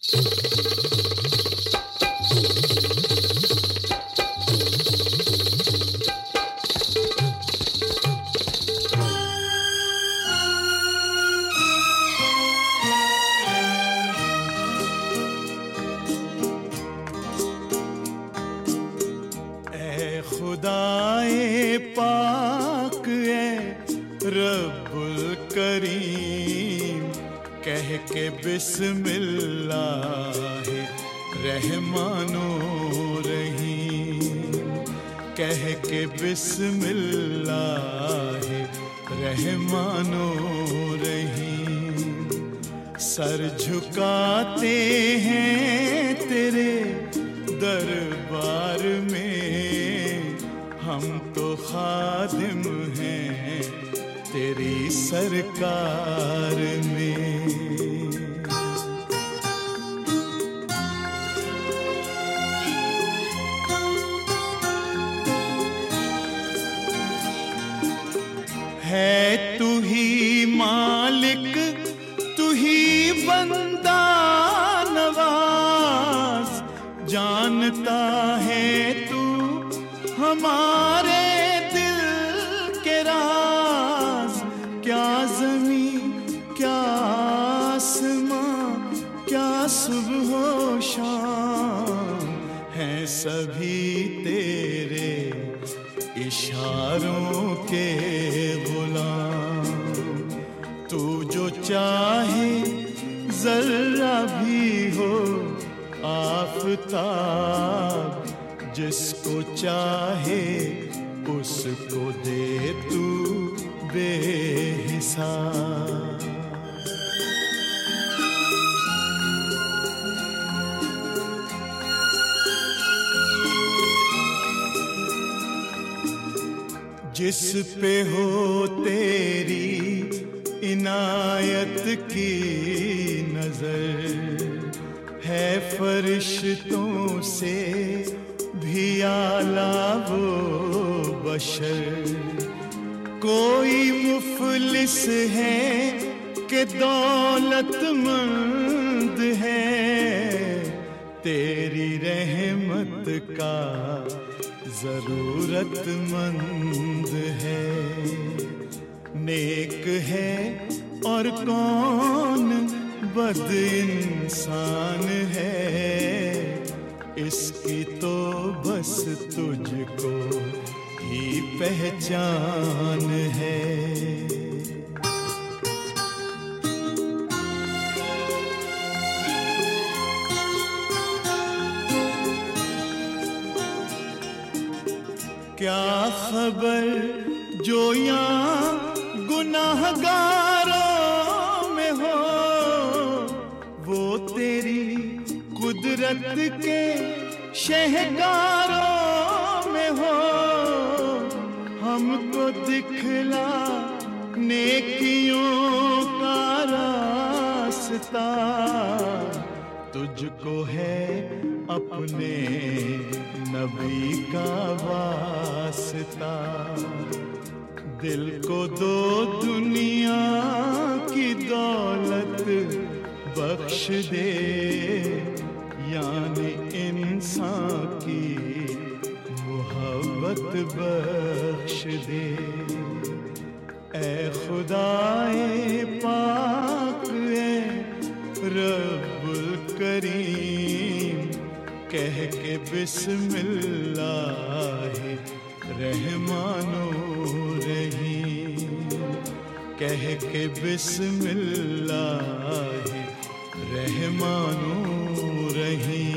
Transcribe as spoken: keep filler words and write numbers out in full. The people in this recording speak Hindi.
खुदाए पाक ए रब्बुल करीम कह के बिस्मिल्लाह रहमानो रहीम, कह के बिस्मिल्लाह रहमानो रहीम। सर झुकाते हैं तेरे दरबार में, हम तो खादिम हैं तेरी सरकार में। है तू ही मालिक, तू ही बंदा नवाज, जानता है तू हमारे दिल के राज। क्या ज़मीं क्या आसमां क्या सुबह शाम, हैं सभी तेरे इशारों के गुलाम। तू जो चाहे जर्रा भी हो आफताब, जिसको चाहे उसको दे तू बेहिसाब। जिस पे हो तेरी इनायत की नजर, है फरिश्तों से भी आला वो बशर। कोई मुफलिस है कि दौलतमंद है, तेरी रहमत का जरूरतमंद है। नेक है और कौन बद इंसान है, इसकी तो बस तुझको ही पहचान है। क्या खबर जो यहाँ गुनाहगारों में हो, वो तेरी कुदरत के शहकारों में हो। हमको दिखला नेकियों का रास्ता, तुझको है अपने नबी का वास्ता। दिल को दो दुनिया की दौलत बख्श दे, यानी इंसान की मोहब्बत बख्श दे। ऐ खुदाए पाक ए रब्बुल करीम कह के बिस्मिल्लाह रहमानो रहीम, कह के बिस्मिल्लाह रहमानो रहीम।